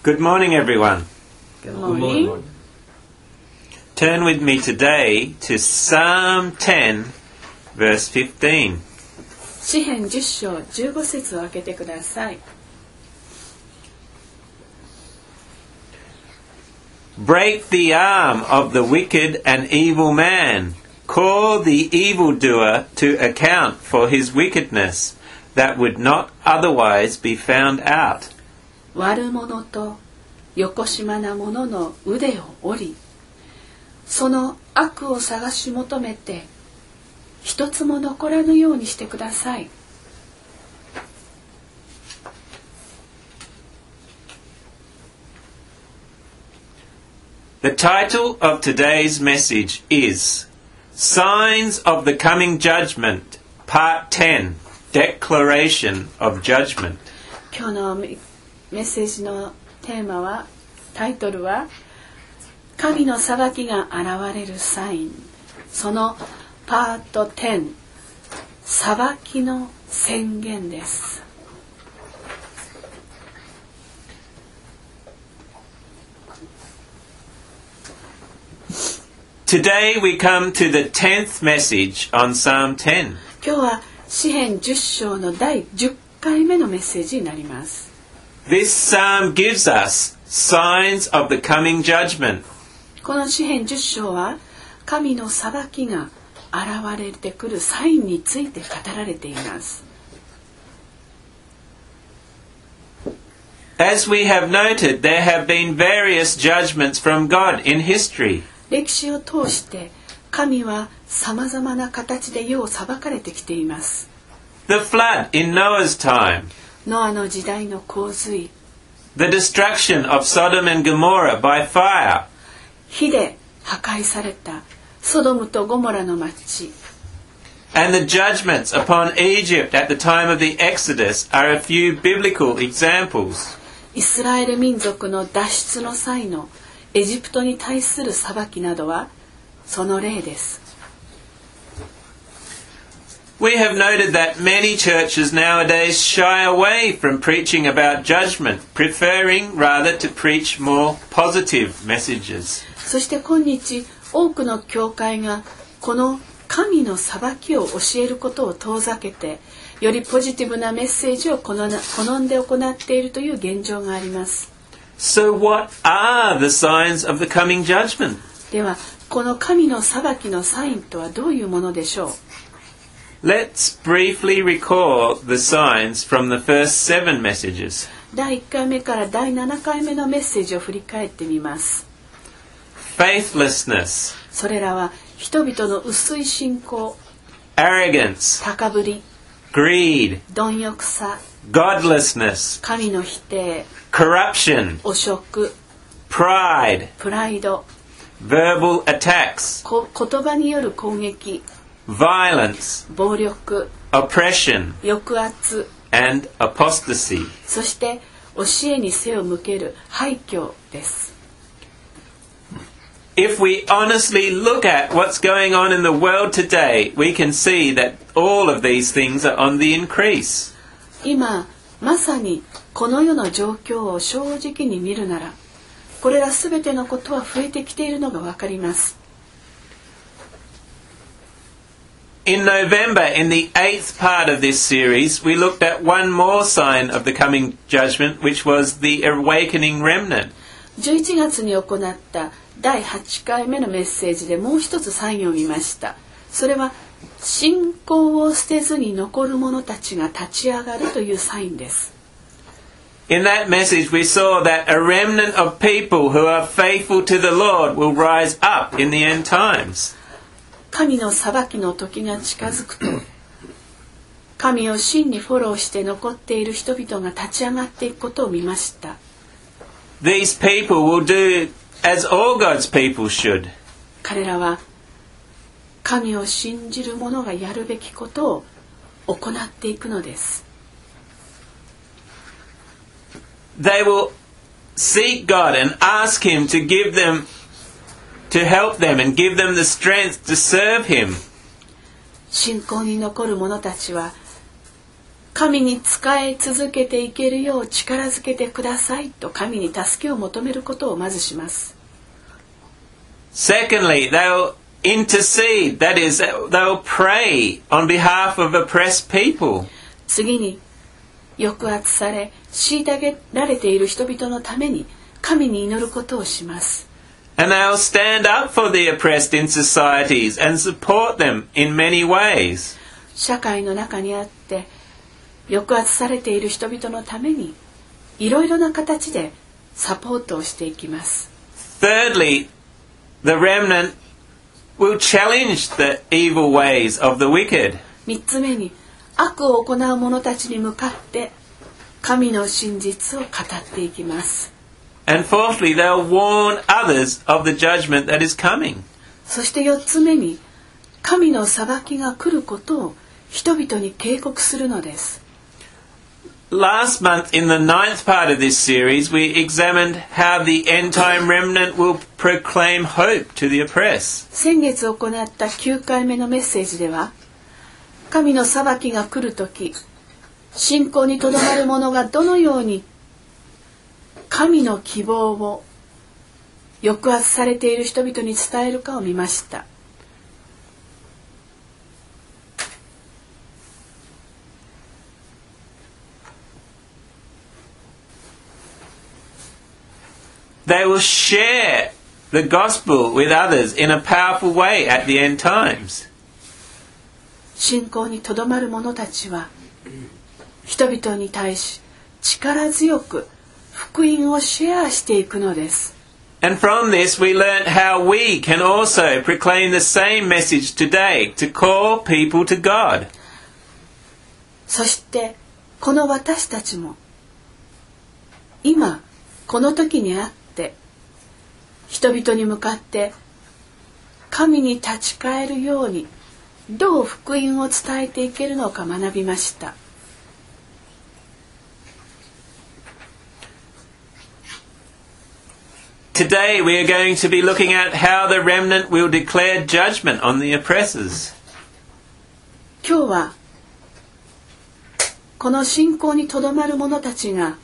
Good morning, everyone. Good morning. Turn with me today to Psalm 10, verse 15. 詩編10章15節を開けてください。 Break the arm of the wicked and evil man. Call the evildoer to account for his wickedness that would not otherwise be found out. 悪者とよこしまな者の腕を折り、その悪を探し求めて、一つも残らぬようにしてください。 The title of today's message is Signs of the Coming Judgment, Part 10, Declaration of Judgment. 今日のメッセージのテーマは、タイトルは神の裁きが現れるサイン、そのパート10、裁きの宣言です。 Today we come to the 10th message on Psalm 10. 今日は詩編10章の第10回目のメッセージになります。 This psalm gives us signs of the coming judgment. この詩編10章は神の裁きが現れてくるサインについて語られています。 As we have noted, there have been various judgments from God in history. 歴史を通して神はさまざまな形で世を裁かれてきています。 The flood in Noah's time. ノアの時代の洪水、 The destruction of Sodom and Gomorrah by fire. 火で破壊されたソドムとゴモラの町、 And the judgments upon Egypt at the time of the Exodus are a few biblical examples. イスラエル民族の脱出の際のエジプトに対する裁きなどはその例です。 We have noted that many churches nowadays shy away from preaching about judgment, preferring rather to preach more positive messages. そして今日多くの教会がこの神の裁きを教えることを遠ざけて、よりポジティブなメッセージを好んで行っているという現状があります。 So what are the signs of the coming judgment? ではこの神の裁きのサインとはどういうものでしょう。 Let's briefly recall the signs from the first 7 messages. 第1回目から第7回目のメッセージを振り返ってみます。 Faithlessness, それらは人々の薄い信仰、 arrogance, 高ぶり、 greed, 貪欲さ、 godlessness, 神の否定、 corruption, 汚職、 pride, プライド、 verbal attacks, 言葉による攻撃、 violence, 暴力、 oppression, 抑圧、 and apostasy. そして教えに背を向ける廃墟です。 If we honestly look at what's going on in the world today, we can see that all of these things are on the increase. 今まさにこの世の状況を正直に見るなら、これらすべてのことは増えてきているのがわかります。 In November, in the 8th part of this series, we looked at one more sign of the coming judgment, which was the awakening remnant. 11月に行った第8回目のメッセージでもう一つサインを見ました。それは信仰を捨てずに残る者たちが立ち上がるというサインです。 In that message, we saw that a remnant of people who are faithful to the Lord will rise up in the end times. 神の裁きの時が近づくと、神を真にフォローして残っている人々が立ち上がっていくことを見ました。 These people will do as all God's people should. 彼らは神を信じる者がやるべきことを行っていくのです。 They will seek God and ask Him to give them, to help them and give them the strength to serve Him. 信仰に残る者たちは神に仕え続けていけるよう力づけてくださいと神に助けを求めることをまずします。 Secondly, they'll intercede. That is, they'll pray on behalf of oppressed people. 次に、抑圧され虐げられている人々のために神に祈ることをします。 And they'll stand up for the oppressed in societies and support them in many ways. 社会の中にあって抑圧されている人々のためにいろいろな形でサポートをしていきます。 Thirdly, the remnant will challenge the evil ways of the wicked. 3つ目に、悪を行う者たちに向かって神の真実を語っていきます。 And fourthly, they'll warn others of the judgment that is coming. そして4つ目に、神の裁きが来ることを人々に警告するのです。 Last month, in the 9th part of this series, we examined how the end-time remnant will proclaim hope to the oppressed. 先月行った9回目のメッセージでは、神の裁きが来るとき、信仰にとどまる者がどのように神の希望を抑圧されている人々に伝えるかを見ました。 They will share the gospel with others in a powerful way at the end times. 信仰にとどまる者たちは人々に対し力強く福音をシェアしていくのです。 And from this we learn how we can also proclaim the same message today to call people to God. そしてこの私たちも今この時にあって人々に向かって神に立ち返るようにどう福音を伝えていけるのか学びました。 Today we are going to be looking at how the remnant will declare judgment on the oppressors. 今日はこの信仰にとどまる者たちが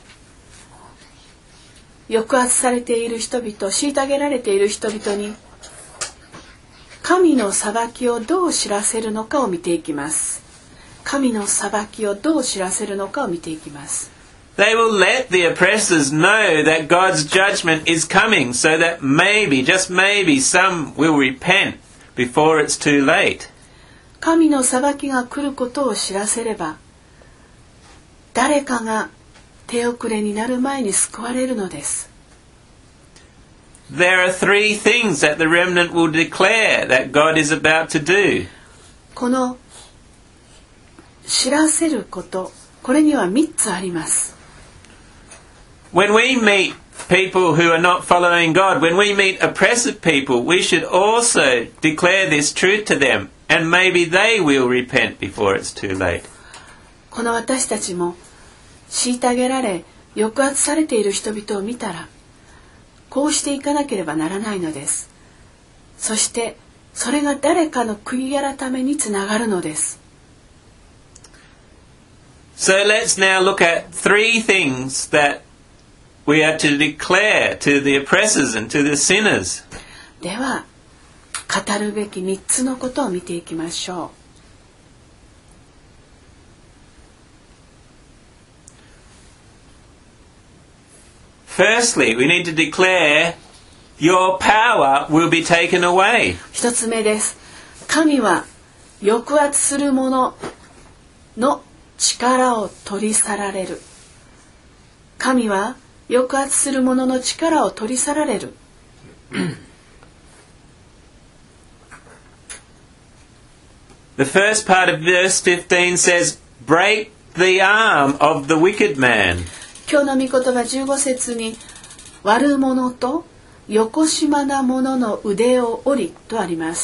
抑圧されている人々、虐げられている人々に神の裁きをどう知らせるのかを見ていきます。神の裁きをどう知らせるのかを見ていきます。 They will let the oppressors know that God's judgment is coming so that maybe, just maybe, some will repent before it's too late. 神の裁きが来ることを知らせれば、誰かが手遅れになる前に救われるのです。 There are three things that the remnant will declare that God is about to do. この知らせること、これには3つあります。 When we meet people who are not following God, when we meet oppressive people, we should also declare this truth to them, and maybe they will repent before it's too late. この私たちも虐げられ抑圧されている人々を見たらこうしていかなければならないのです。そしてそれが誰かの悔い改めにつながるのです。 So let's now look at three things that we are to declare to the oppressors and to the sinners. では語るべき3つのことを見ていきましょう。 Firstly, we need to declare your power will be taken away. 1つ目です。神は抑圧する者の力を取り去られる。神は抑圧する者の力を取り去られる。 The first part of verse 15 says, break the arm of the wicked man. 今日の御言葉15節に悪者とよこしまな者の腕を折りとあります。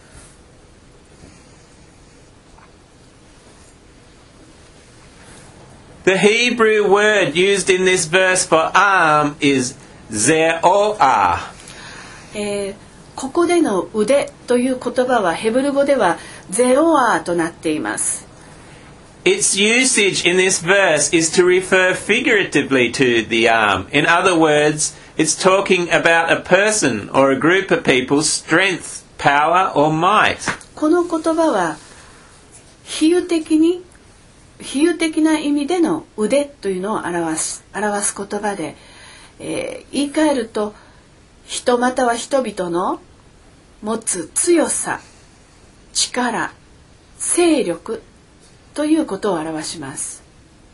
The Hebrew word used in this verse for arm is ze'oah. ここでの腕という言葉はヘブル語ではゼオアーとなっています。 its usage in this verse is to refer figuratively to the arm. In other words, it's talking about a person or a group of people's strength, power or might. この言葉は比喩的な意味での腕というのを表す言葉で、言い換えると人または人々の持つ強さ、力、勢力ということを表します。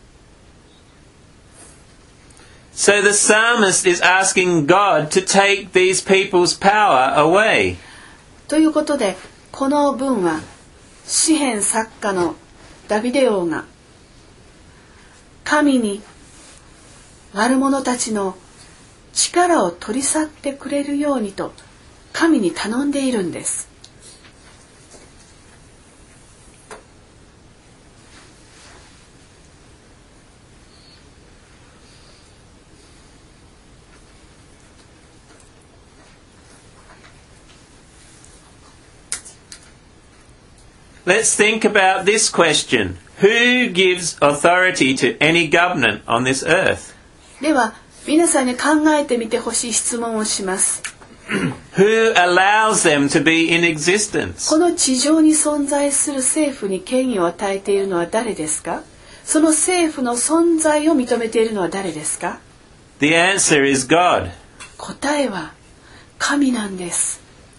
So the psalmist is asking God to take these people's power away. ということで、この文は詩編作家のダビデ王が神に悪者たちの力を取り去ってくれるようにと神に頼んでいるんです。 Let's think about this question. Who gives authority to any government on this earth? では、皆さんに考えてみてほしい質問をします。 Who allows them to be in existence? この地上に存在する政府に権威を与えているのは誰ですか？その政府の存在を認めているのは誰ですか？ The answer is God. 答えは神なんです。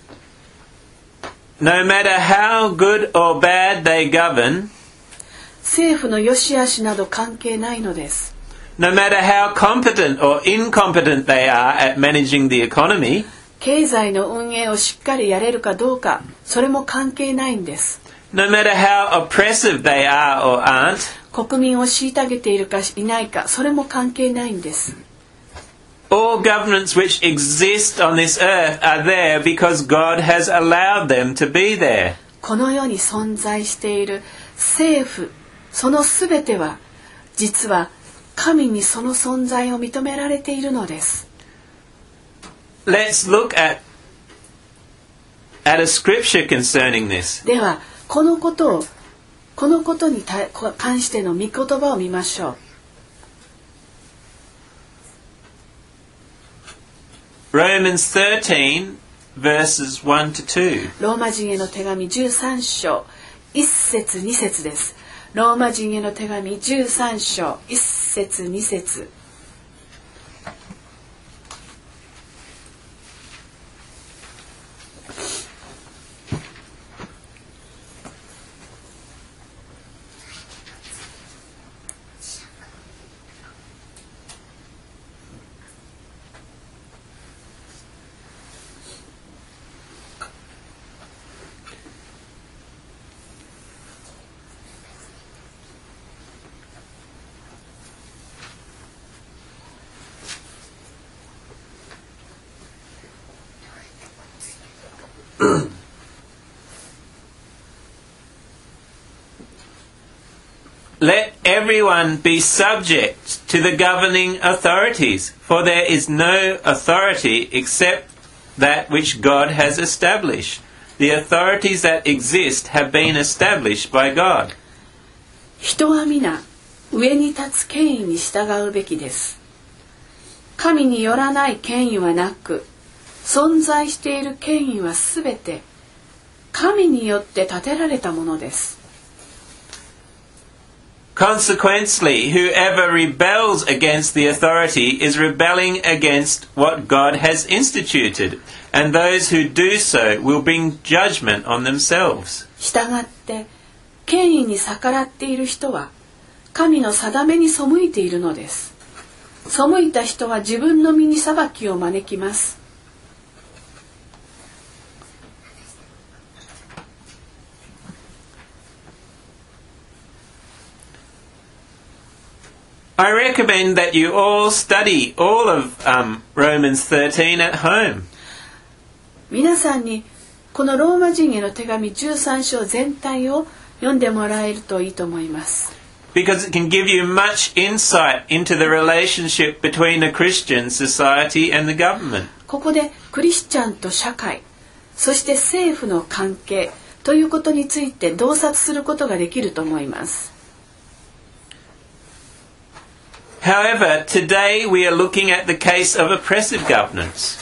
No matter how good or bad they govern, 政府の良し悪しなど関係ないのです。 no matter how competent or incompetent they are at managing the economy, 経済の運営をしっかりやれるかどうか、それも関係ないんです。 no matter how oppressive they are or aren't, 国民を虐げているかいないか、それも関係ないんです。 all governments which exist on this earth are there because God has allowed them to be there. この世に存在している政府、そのすべては実は神にその存在を認められているのです。 Let's look at a scripture concerning this. ではこのことに関しての御言葉を見ましょう。 Romans 13 verses 1 to 2. ローマ人への手紙13章1節2節です。ローマ人への手紙13章1節2節。 Let everyone be subject to the governing authorities, for there is no authority except that which God has established. The authorities that exist have been established by God. 人は皆上に立つ権威に従うべきです。神によらない権威はなく、存在している権威はすべて神によって立てられたものです。 Consequently, whoever rebels against the authority is rebelling against what God has instituted, and those who do so will bring judgment on themselves. したがって権威に逆らっている人は神の定めに背いているのです。背いた人は自分の身に裁きを招きます。 I recommend that you all study all of Romans 13 at home. 皆さんにこのローマ人への手紙13章全体を読んでもらえるといいと思います。 Because it can give you much insight into the relationship between a Christian society and the government. ここでクリスチャンと社会、そして政府の関係ということについて洞察することができると思います。 However, today we are looking at the case of oppressive governance.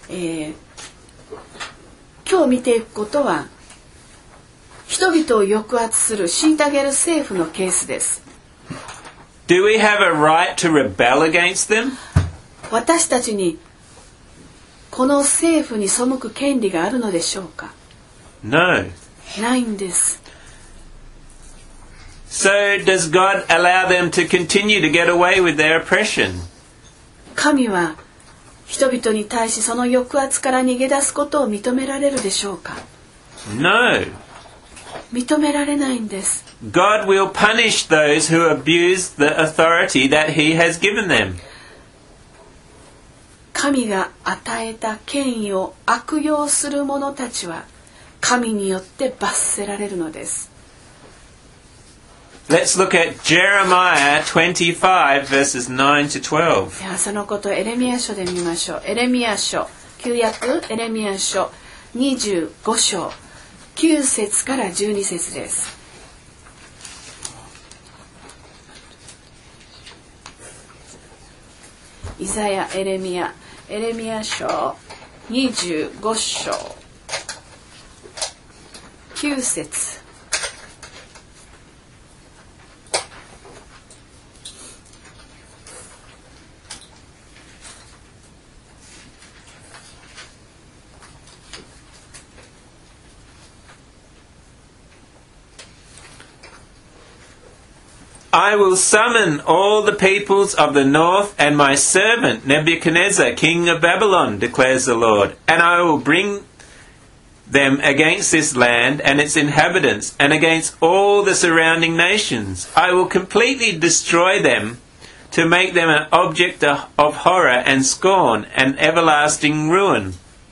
今日見ていくことは人々を抑圧する虐げる政府のケースです。 Do we have a right to rebel against them? 私たちにこの政府に背く権利があるのでしょうか？ No. ないんです。 So does God allow them to continue to get away with their oppression? 神は人々に対しその抑圧から逃げ出すことを認められるでしょうか？ No. 認められないんです。 God will punish those who abuse the authority that He has given them. 神が与えた権威を悪用する者たちは神によって罰せられるのです。 Let's look at Jeremiah 25 verses 9 to 12. ではそのことをエレミヤ書で見ましょう。エレミヤ書、旧約エレミヤ書25章9節から12節です。イザヤ、エレミヤ書25章9節。 I will summon all the peoples of the north and my servant Nebuchadnezzar, king of Babylon, declares the Lord, and I will bring them against this land and its inhabitants and against all the surrounding nations. I will completely destroy them to make them an object of horror and scorn and everlasting ruin.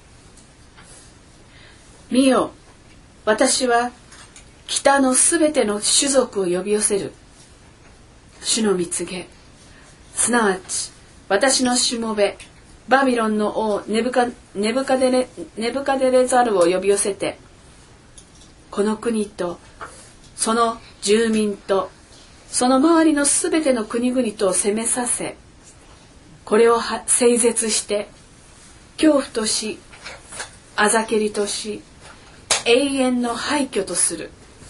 見よ、私は北のすべての種族を呼び寄せる。主の蜜げ、すなわち私のしもべバビロンの王ネブカデレザルを呼び寄せて、この国とその住民とその周りのすべての国々とを攻めさせ、これを整絶して恐怖としあざけりとし永遠の廃墟とする。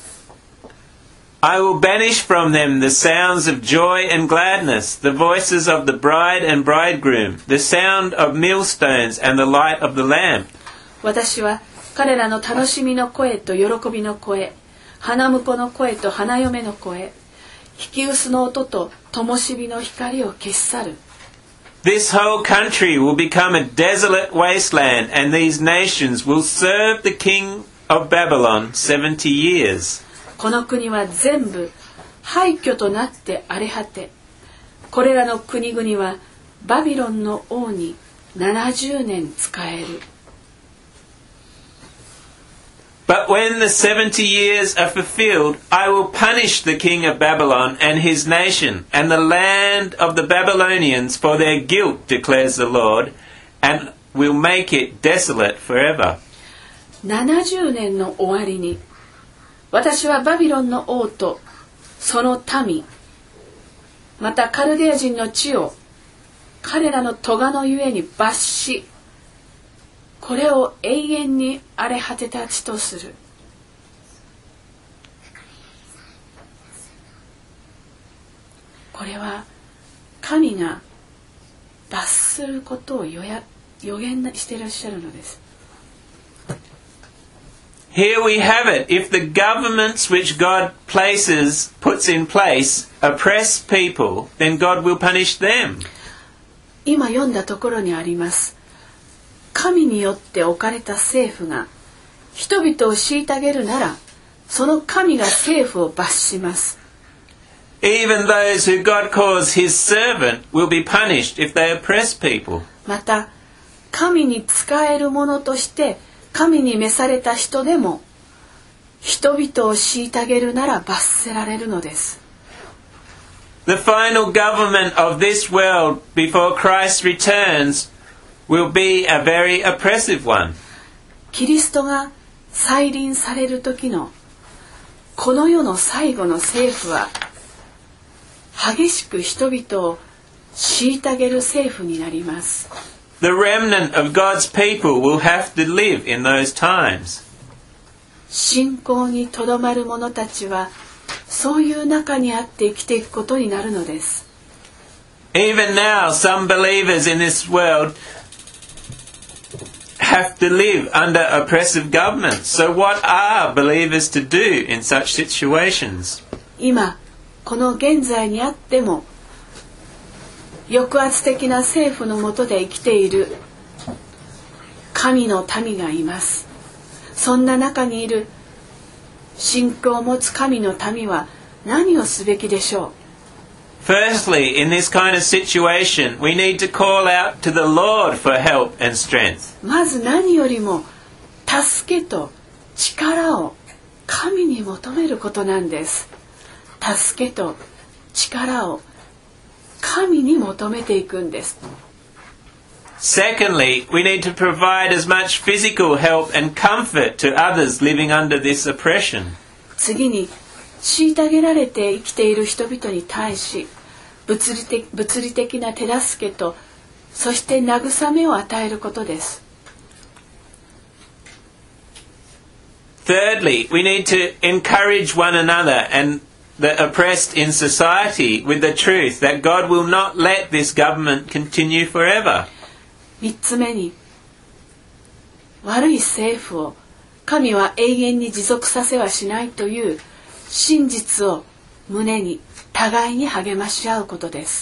I will banish from them the sounds of joy and gladness, the voices of the bride and bridegroom, the sound of millstones and the light of the lamp. 私は彼らの楽しみの声と喜びの声、花婿の声と花嫁の声、引き臼の音と灯火の光を消し去る。 This whole country will become a desolate wasteland, and these nations will serve the king of Babylon 70 years. この国は全部廃墟となって荒れ果て、これらの国々はバビロンの王に70年仕える。 But when the 70 years are fulfilled, I will punish the king of Babylon and his nation and the land of the Babylonians for their guilt, declares the Lord, and will make it desolate forever. 70年の終わりに、私はバビロンの王とその民、またカルデア人の地を彼らの咎のゆえに罰し、これを永遠に荒れ果てた地とする。これは神が罰することを予言していらっしゃるのです。 Here we have it. If the governments which God puts in place, oppress people, then God will punish them. 今読んだところにあります。神によって置かれた政府が人々を虐げるなら、その神が政府を罰します。 Even those who God calls His servant will be punished if they oppress people. また、神に仕える者として神に召された人でも人々を虐げるなら罰せられるのです。 The final government of this world before Christ returns will be a very oppressive one. キリストが再臨される時のこの世の最後の政府は激しく人々を虐げる政府になります。 The remnant of God's people will have to live in those times. 信仰にとどまる者たちはそういう中にあって生きていくことになるのです。 Even now, some believers in this world have to live under oppressive governments. So what are believers to do in such situations? 今この現在にあっても抑圧的な政府の下で生きている神の民がいます。そんな中にいる信仰を持つ神の民は何をすべきでしょう。 Firstly, in this kind of situation, we need to call out to the Lord for help and strength. まず何よりも助けと力を神に求めることなんです。助けと力を神に求めていくんです。 Secondly, we need to provide as much physical help and comfort to others living under this oppression. 次に虐げられて生きている人々に対し物理的な手助けとそして慰めを与えることです。 Thirdly, we need to encourage one another and the oppressed in society with the truth that God will not let this government continue forever. 3つ目に悪い政府を神は永遠に持続させはしないという真実を胸に互いに励まし合うことです。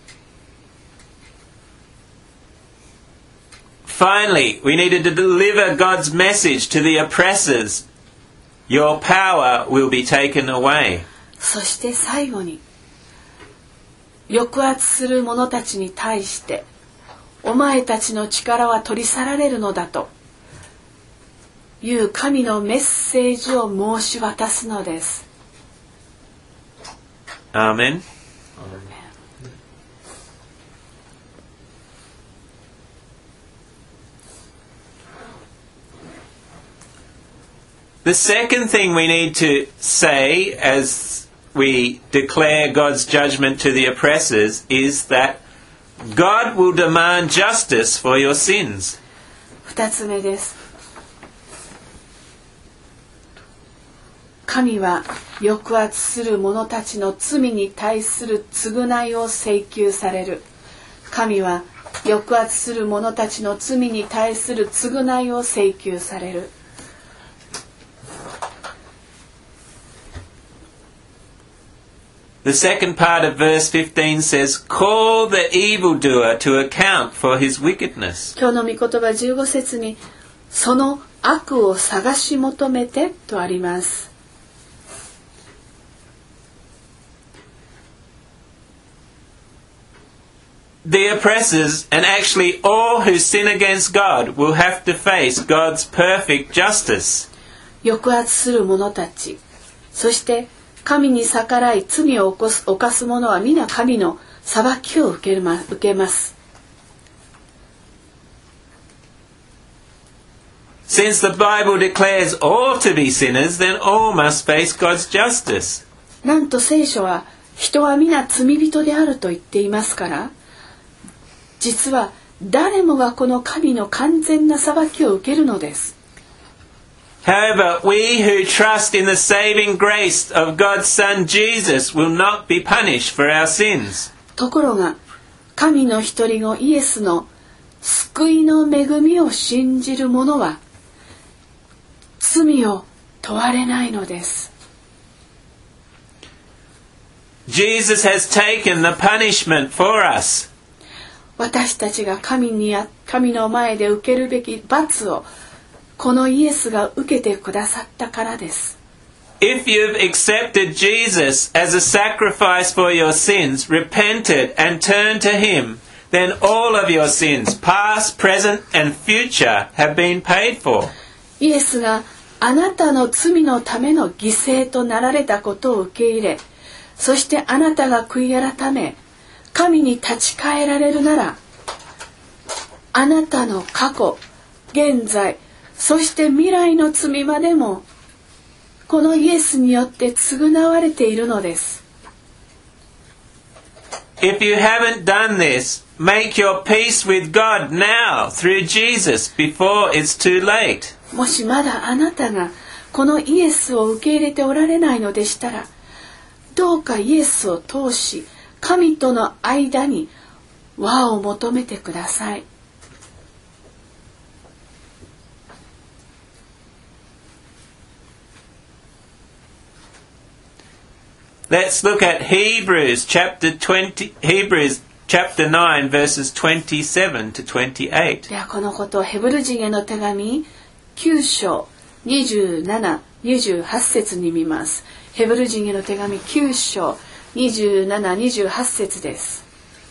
Finally, we needed to deliver God's message to the oppressors. Your power will be taken away. そして最後に抑圧する者たちに対してお前たちの力は取り去られるのだという神のメッセージを申し渡すのです。 Amen. The second thing we need to say as we declare God's judgment to the oppressors is that God will demand justice for your sins. 2つ目です。神は抑圧する者たちの罪に対する償いを請求される。神は抑圧する者たちの罪に対する償いを請求される。 The second part of verse 15 says, Call the evildoer to account for his wickedness. 今日の御言葉15節にその悪を探し求めてとあります。 The oppressors, and actually all who sin against God, will have to face God's perfect justice. 抑圧する者たち、そして神に逆らい罪を犯す者は皆神の裁きを受けます。 Since the Bible declares all to be sinners, then all must face God's justice. なんと聖書は人は皆罪人であると言っていますから、実は誰もがこの神の完全な裁きを受けるのです。 However, we who trust in the saving grace of God's Son Jesus will not be punished for our sins. ところが、神の一人子イエスの救いの恵みを信じる者は罪を問われないのです。 Jesus has taken the punishment for us. 私たちが神の前で受けるべき罰をこのイエスが受けてくださったからです。 If you've accepted Jesus as a sacrifice for your sins, repented and turned to Him, then all of your sins, past, present and future, have been paid for. イエスがあなたの罪のための犠牲となられたことを受け入れ、そしてあなたが悔い改め、神に立ち返られるなら、あなたの過去、現在、そして未来の罪までもこのイエスによって償われているのです。 If you haven't done this, make your peace with God now through Jesus before it's too late. もしまだあなたがこのイエスを受け入れておられないのでしたら、どうかイエスを通し、神との間に和を求めてください。 Let's look at Hebrews chapter 9 verses 27 to 28. ではこのことをヘブル人への手紙9章27、28節に見ます。ヘブル人への手紙9章27、28節です。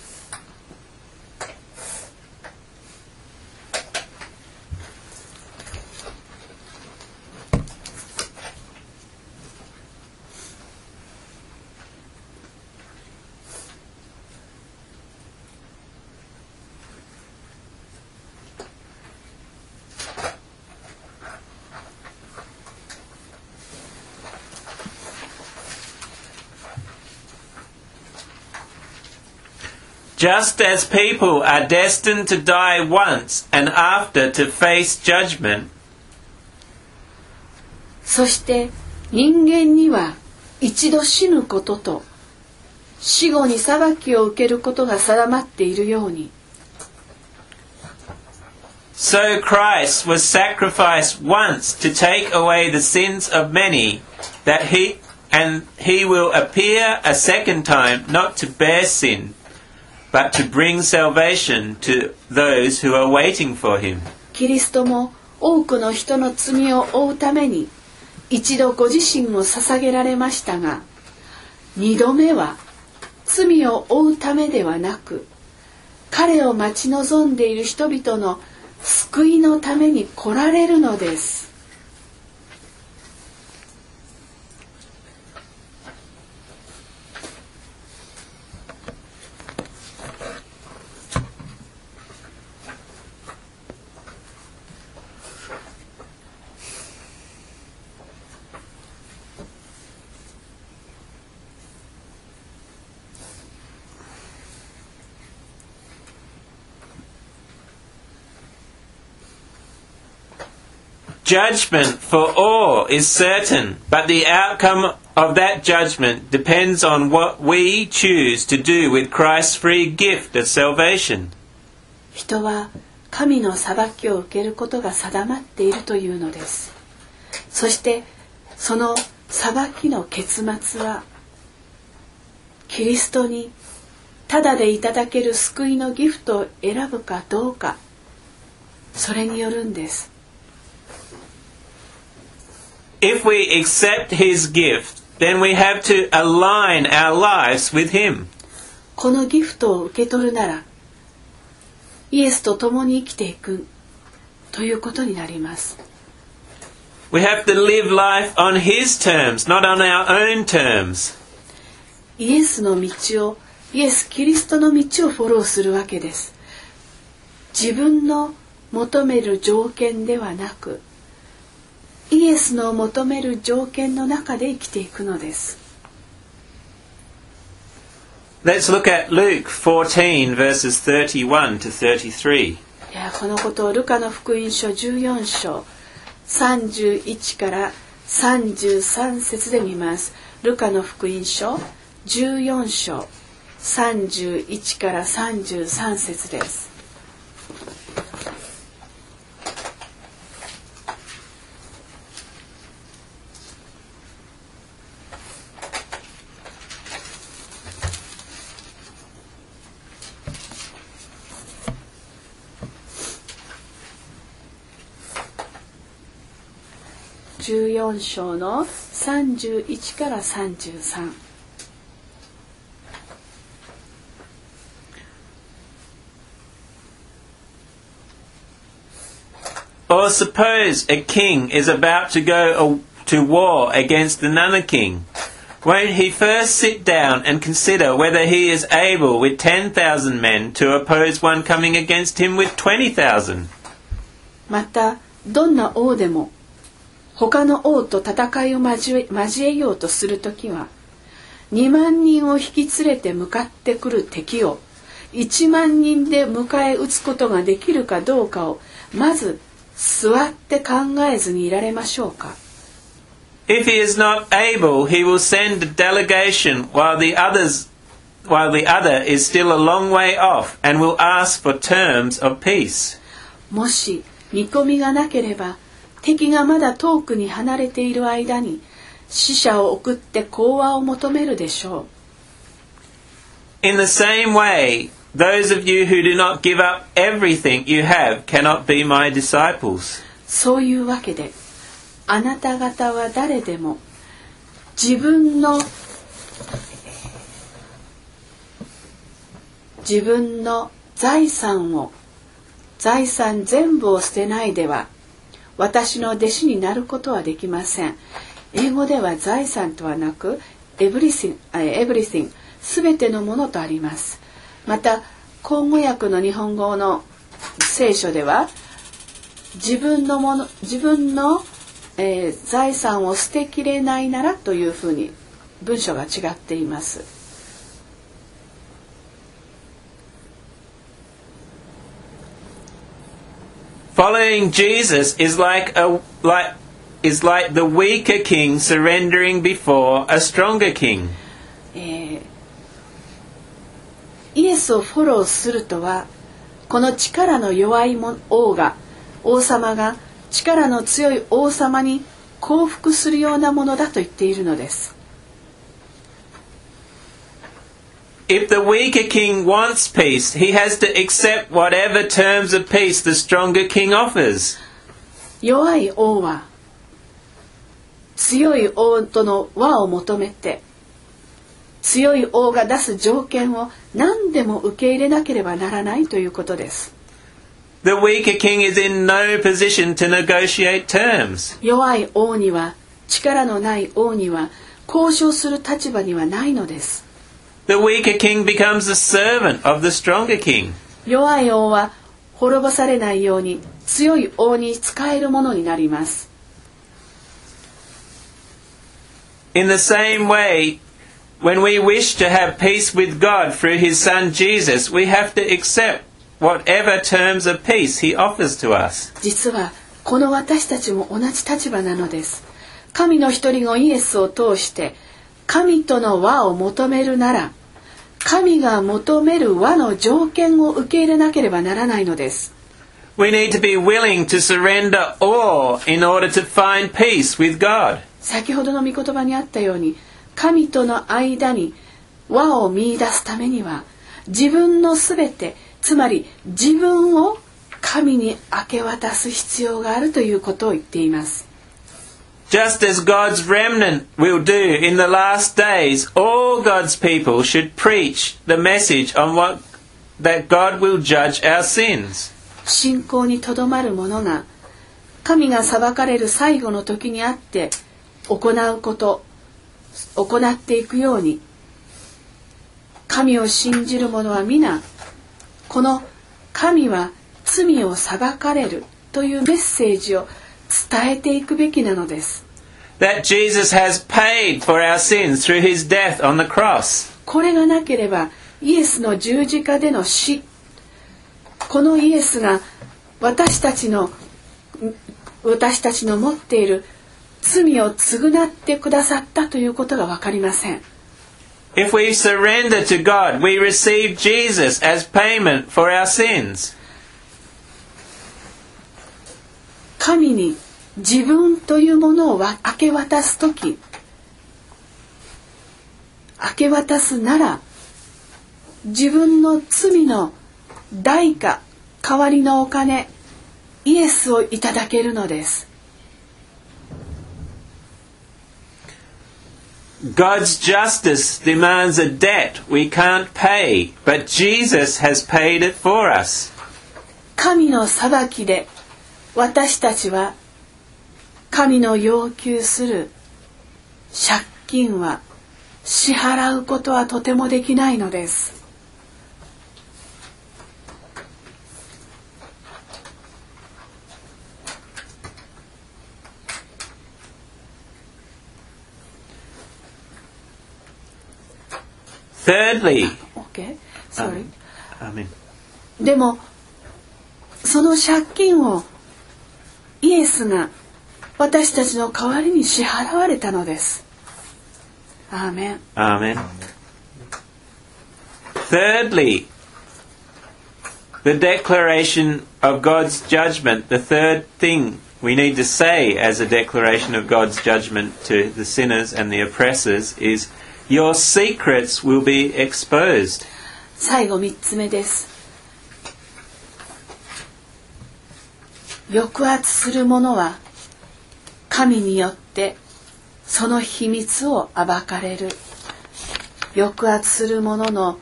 Just as people are destined to die once and after to face judgment, そして人間には一度死ぬことと死後に裁きを受けることが定まっているように、 so Christ was sacrificed once to take away the sins of many, that he will appear a second time not to bear sin, but to bring salvation to those who are waiting for him. キリストも多くの人の罪を負うために一度ご自身を捧げられましたが、二度目は罪を負うためではなく、彼を待ち望んでいる人々の救いのために来られるのです。 Judgment for all is certain, but the outcome of that judgment depends on what we choose to do with Christ's free gift of salvation. 人は神の裁きを受けることが定まっているというのです。そしてその裁きの結末は、キリストにただでいただける救いのギフトを選ぶかどうか、それによるんです。 If we accept his gift, then we have to align our lives with him. このギフトを受け取るなら、イエスと共に生きていくということになります。 We have to live life on his terms, not on our own terms. イエスの道を、イエス・キリストの道をフォローするわけです。自分の求める条件ではなく、イエスの求める条件の中で生きていくのです。 Let's look at Luke 14 verses 31 to 33. ではこのことをルカの福音書14章31から33節で見ます。ルカの福音書14章31から33節です。14章の31から33。 Or suppose a king is about to go to war against another king. Won't he first sit down and consider whether he is able with 10,000 men to oppose one coming against him with 20,000? またどんな王でも他の王と戦いを交えようとするときは、 2万人を引き連れて向かってくる敵を1万人で迎え撃つことができるかどうかをまず座って考えずにいられましょうか。 If he is not able, he will send a delegation while the other is still a long way off and will ask for terms of peace. もし見込みがなければ敵がまだ遠くに離れている間に使者を送って講和を求めるでしょう。 In the same way, those of you who do not give up everything you have cannot be my disciples. そういうわけであなた方は誰でも自分の財産全部を捨てないでは私の弟子になることはできません。英語では財産とはなく everything すべてのものとあります。また口語訳の日本語の聖書では自分の、財産を捨てきれないならというふうに文章が違っています。 Following Jesus is like the weaker king surrendering before a stronger king. イエスをフォローするとはこの力の弱い王様が力の強い王様に降伏するようなものだと言っているのです。 If the weaker king wants peace, he has to accept whatever terms of peace the stronger king offers. 弱い王は強い王との和を求めて強い王が出す条件を何でも受け入れなければならないということです。 The weaker king is in no position to negotiate terms. 弱い王には力のない王には交渉する立場にはないのです。 The weaker king becomes a servant of the stronger king. 弱い王は滅ぼされないように強い王に仕えるものになります。 In the same way, when we wish to have peace with God through his son Jesus, we have to accept whatever terms of peace he offers to us. 実はこの私たちも同じ立場なのです。神の一人のイエスを通して神との和を求めるなら神が求める和の条件を受け入れなければならないのです。 We need to be willing to surrender all in order to find peace with God. 先ほどの御言葉にあったように神との間に和を見出すためには自分のすべてつまり自分を神に明け渡す必要があるということを言っています。 Just as God's remnant will do in the last days, all God's people should preach the message on that God will judge our sins. 信仰にとどまる者が神が裁かれる最後の時にあって行っていくように神を信じる者は皆この神は罪を裁かれるというメッセージを伝えていくべきなのです。 That Jesus has paid for our sins through his death on the cross. これがなければイエスの十字架での死、このイエスが私たちの持っている罪を償ってくださったということが分かりません。 If we surrender to God, we receive Jesus as payment for our sins. 神に自分というものを明け渡すとき、明け渡すなら自分の罪の代価、代わりのお金、イエスをいただけるのです。 God's justice demands a debt we can't pay, but Jesus has paid it for us. 神の裁きで私たちは神の要求する借金は支払うことはとてもできないのです。 Thirdly, OK? Sorry. Amen. でもその借金をイエスが私たちの代わりに支払われたのです。アーメン。 Amen. Thirdly, the declaration of God's judgment, the third thing we need to say as a declaration of God's judgment to the sinners and the oppressors is, your secrets will be exposed. 最後3つ目です。抑圧する者は神によってその秘密を暴かれる。抑圧する者の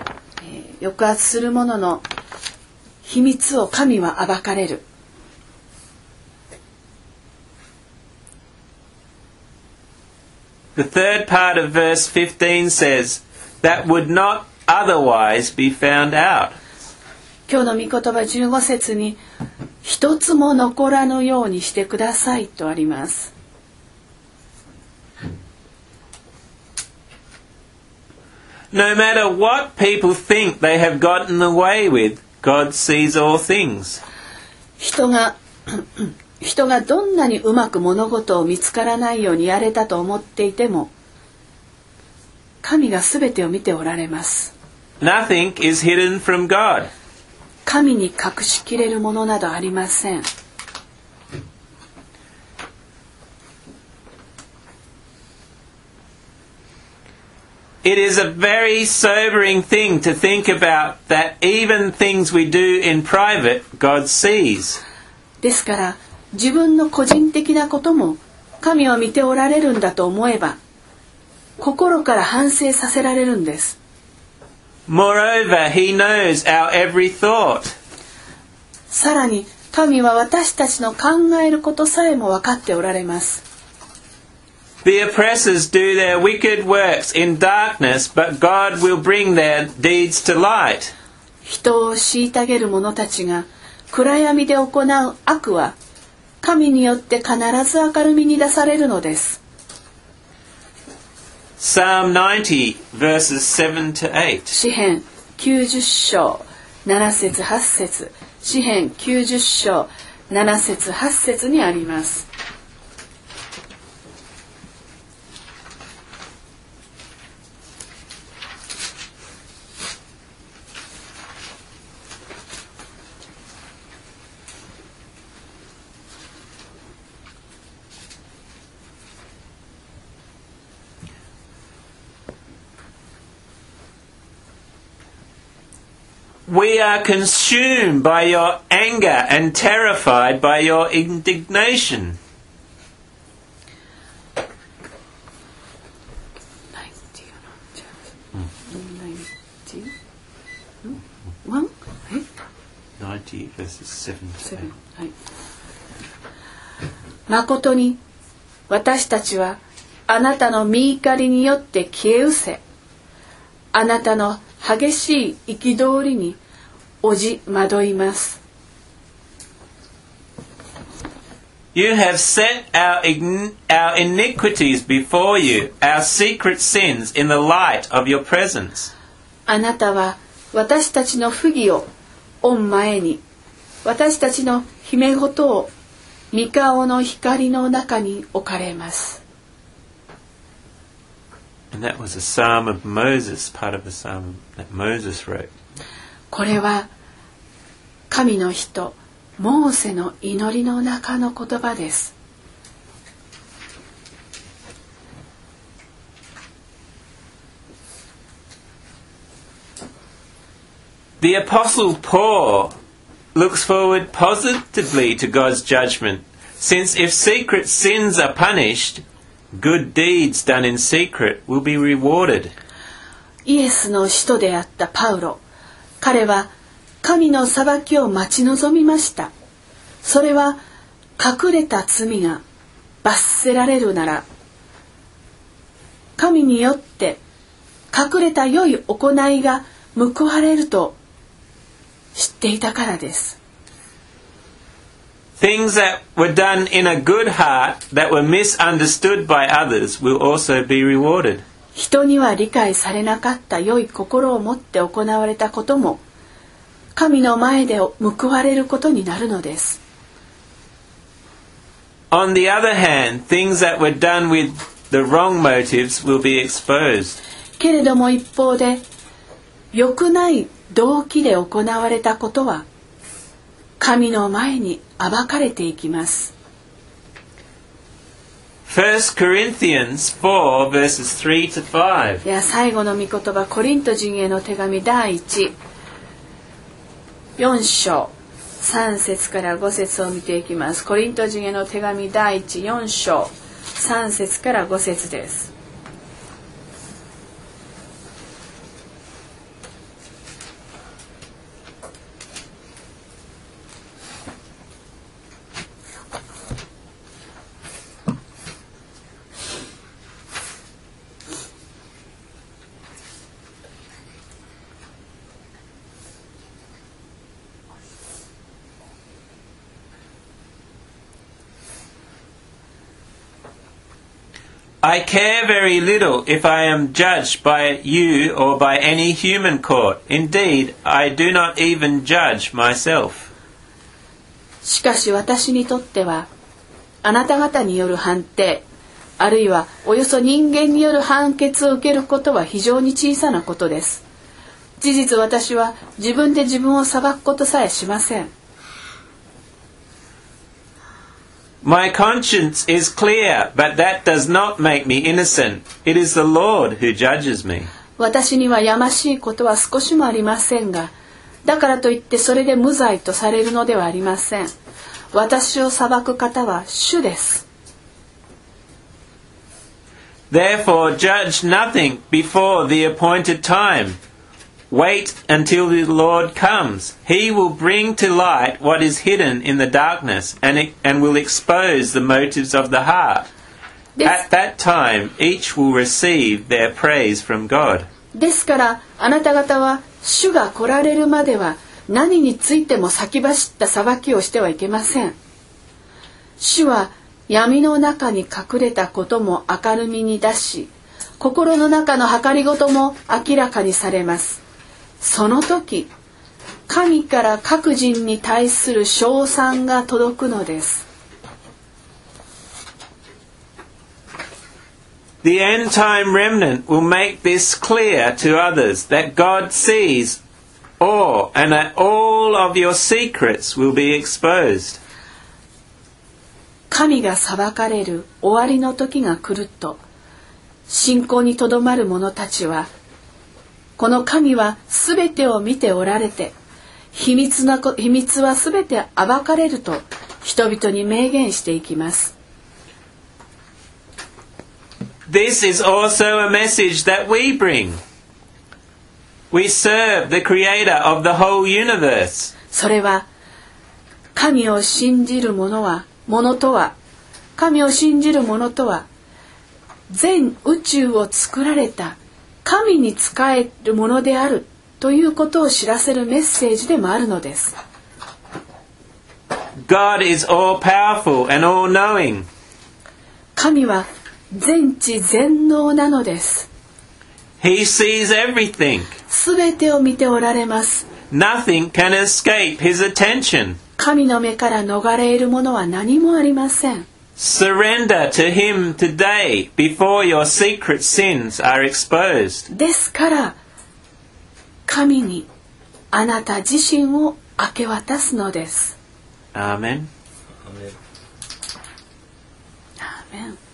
秘密を神は暴かれる。 The third part of verse 15 says, that would not otherwise be found out. 今日の御言葉15節に一つも残らぬようにしてくださいとあります。 No matter what people think they have gotten away with, God sees all things. 人がどんなにうまく物事を見つからないようにやれたと思っていても、神がすべてを見ておられます。 Nothing is hidden from God. 神に隠しきれるものなどありません。 It is a very sobering thing to think about that even things we do in private, God sees. ですから自分の個人的なことも神は見ておられるんだと思えば心から反省させられるんです。 Moreover, He knows our every thought. さらに神は私たちの考えることさえも分かっておられます。 The oppressors do their wicked works in darkness, but God will bring their deeds to light. 人を虐げる者たちが暗闇で行う悪は神によって必ず明るみに出されるのです。 Psalm 90 verses 7 to 8. 詩編90章7節8節、詩編90章7節8節にあります。 We are consumed by your anger and terrified by your indignation. 90 verses 7 to 8. はい。誠に私たちはあなたの御怒りによって消え失せ、あなたの激しい憤りにおじ惑います。 You have set our iniquities before you, our secret sins in the light of your presence. あなたは私たちの不義を御前に、私たちの秘め事を御顔の光の中に置かれます。 And that was a psalm of Moses, part of the psalm that Moses wrote. これは神の人モーセの祈りの中の言葉です。 The Apostle Paul looks forward positively to God's judgment, since if secret sins are punished, good deeds done in secret will be rewarded. イエスの使徒であったパウロ、彼は神の裁きを待ち望みました。それは隠れた罪が罰せられるなら、神によって隠れた良い行いが報われると知っていたからです。 Things that were done in a good heart that were misunderstood by others will also be rewarded. 人には理解されなかった良い心を持って行われたことも神の前で報われることになるのです。 On the other hand, things that were done with the wrong motives will be exposed. けれども一方で良くない動機で行われたことは神の前に暴かれていきます。 1 Corinthians 4 verses 3 to 5. では最後の御言葉、コリント人への手紙第4章3節から5節を見ていきます。コリント人への手紙第4章3節から5節です。 I care very little if I am judged by you or by any human court. Indeed, I do not even judge myself. しかし私にとってはあなた方による判定あるいはおよそ人間による判決を受けることは非常に小さなことです。事実私は自分で自分を裁くことさえしません。 My conscience is clear, but that does not make me innocent. It is the Lord who judges me. 私にはやましいことは少しもありませんが、だからといってそれで無罪とされるのではありません。私を裁く方は主です。 Therefore, judge nothing before the appointed time. Wait until the Lord comes. He will bring to light what is hidden in the darkness and will expose the motives of the heart. At that time, each will receive their praise from God. ですからあなた方は主が来られるまでは何についても先走った裁きをしてはいけません。主は闇の中に隠れたことも明るみに出し、心の中の計りごとも明らかにされます。その時、神から各人に対する称賛が届くのです。 The end time remnant will make this clear to others that God sees all and that all of your secrets will be exposed. 神が裁かれる終わりの時が来ると、信仰にとどまる者たちは、この神はすべてを見ておられて、秘密はすべて暴かれると人々に明言していきます。 This is also a message that we bring. We serve the creator of the whole universe. それは神を信じる者とは全宇宙を作られた神に仕えるものであるということを知らせるメッセージでもあるのです。 God is all powerful and all knowing. 神は全知全能なのです。 He sees everything. すべてを見ておられます。 Nothing can escape his attention. 神の目から逃れるものは何もありません。 Surrender to him today before your secret sins are exposed. ですから神にあなた自身を明け渡すのです。 Amen. アーメン。